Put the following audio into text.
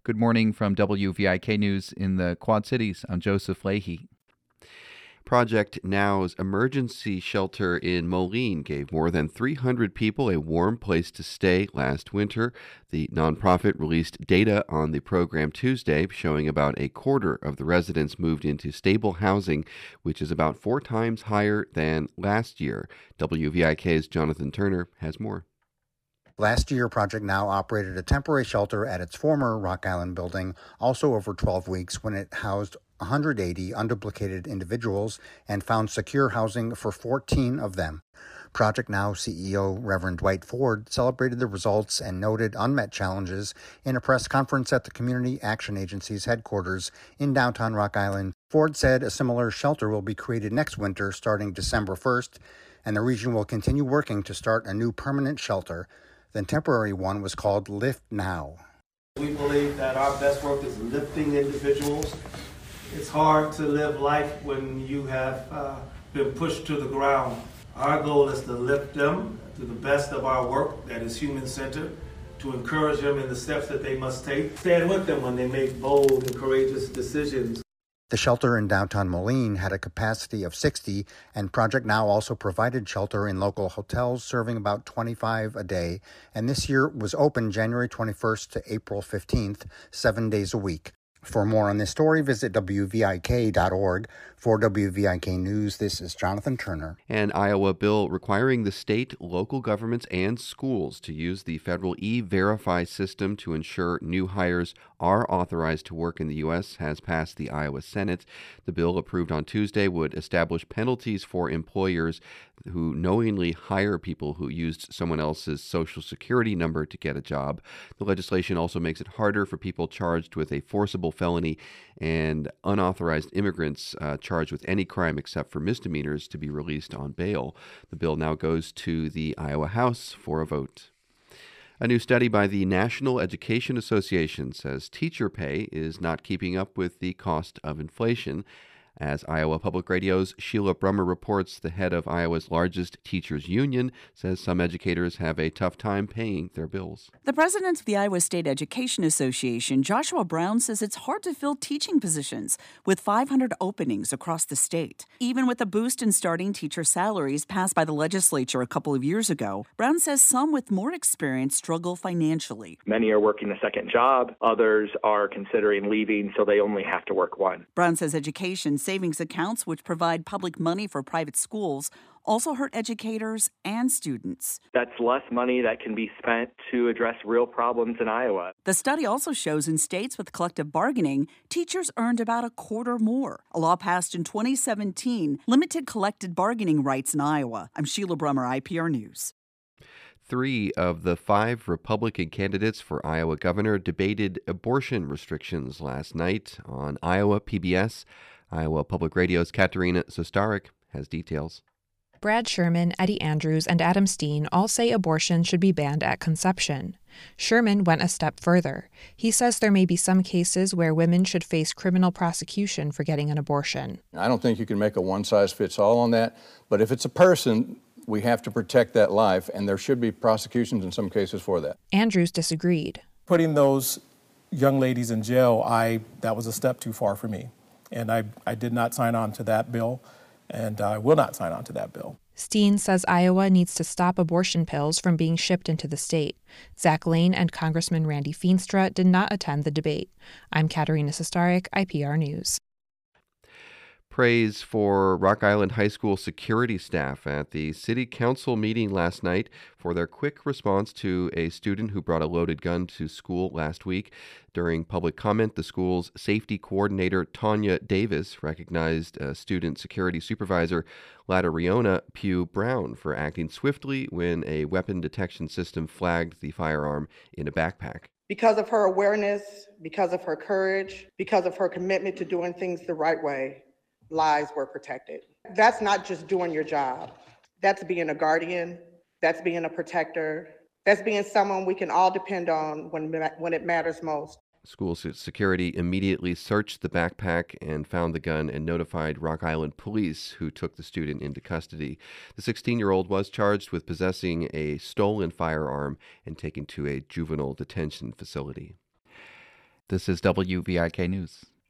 Good morning from WVIK News in the Quad Cities. I'm Joseph Leahy. Project Now's emergency shelter in Moline gave more than 300 people a warm place to stay last winter. The nonprofit released data on the program Tuesday, showing about a quarter of the residents moved into stable housing, which is about 4 times higher than last year. WVIK's Jonathan Turner has more. Last year, Project Now operated a temporary shelter at its former Rock Island building, also over 12 weeks, when it housed 180 unduplicated individuals and found secure housing for 14 of them. Project Now CEO Reverend Dwight Ford celebrated the results and noted unmet challenges in a press conference at the Community Action Agency's headquarters in downtown Rock Island. Ford said a similar shelter will be created next winter starting December 1st, and the region will continue working to start a new permanent shelter. The temporary one was called Lift Now. We believe that our best work is lifting individuals. It's hard to live life when you have been pushed to the ground. Our goal is to lift them to the best of our work that is human-centered, to encourage them in the steps that they must take, stand with them when they make bold and courageous decisions. The shelter in downtown Moline had a capacity of 60, and Project Now also provided shelter in local hotels, serving about 25 a day, and this year was open January 21st to April 15th, 7 days a week. For more on this story, visit WVIK.org. For WVIK News, this is Jonathan Turner. An Iowa bill requiring the state, local governments, and schools to use the federal E-Verify system to ensure new hires are authorized to work in the U.S. has passed the Iowa Senate. The bill, approved on Tuesday, would establish penalties for employers who knowingly hire people who used someone else's social security number to get a job. The legislation also makes it harder for people charged with a forcible felony and unauthorized immigrants charged with any crime except for misdemeanors to be released on bail. The bill now goes to the Iowa House for a vote. A new study by the National Education Association says teacher pay is not keeping up with the cost of inflation. As Iowa Public Radio's Sheila Brummer reports, the head of Iowa's largest teachers union says some educators have a tough time paying their bills. The president of the Iowa State Education Association, Joshua Brown, says it's hard to fill teaching positions with 500 openings across the state. Even with a boost in starting teacher salaries passed by the legislature a couple of years ago, Brown says some with more experience struggle financially. Many are working a second job. Others are considering leaving, so they only have to work one. Brown says education savings accounts, which provide public money for private schools, also hurt educators and students. That's less money that can be spent to address real problems in Iowa. The study also shows in states with collective bargaining, teachers earned about a quarter more. A law passed in 2017 limited collective bargaining rights in Iowa. I'm Sheila Brummer, IPR News. 3 of the 5 Republican candidates for Iowa governor debated abortion restrictions last night on Iowa PBS. Iowa Public Radio's Katerina Zostarik has details. Brad Sherman, Eddie Andrews, and Adam Steen all say abortion should be banned at conception. Sherman went a step further. He says there may be some cases where women should face criminal prosecution for getting an abortion. I don't think you can make a one-size-fits-all on that, but if it's a person, we have to protect that life, and there should be prosecutions in some cases for that. Andrews disagreed. Putting those young ladies in jail, that was a step too far for me. And I did not sign on to that bill, and I will not sign on to that bill. Steen says Iowa needs to stop abortion pills from being shipped into the state. Zach Lane and Congressman Randy Feenstra did not attend the debate. I'm Katerina Zostarik, IPR News. Praise for Rock Island High School security staff at the City Council meeting last night for their quick response to a student who brought a loaded gun to school last week. During public comment, the school's safety coordinator, Tanya Davis, recognized student security supervisor, Latariona Pugh Brown, for acting swiftly when a weapon detection system flagged the firearm in a backpack. Because of her awareness, because of her courage, because of her commitment to doing things the right way, lives were protected. That's not just doing your job. That's being a guardian. That's being a protector. That's being someone we can all depend on when it matters most. School security immediately searched the backpack and found the gun and notified Rock Island police, who took the student into custody. The 16-year-old was charged with possessing a stolen firearm and taken to a juvenile detention facility. This is WVIK News.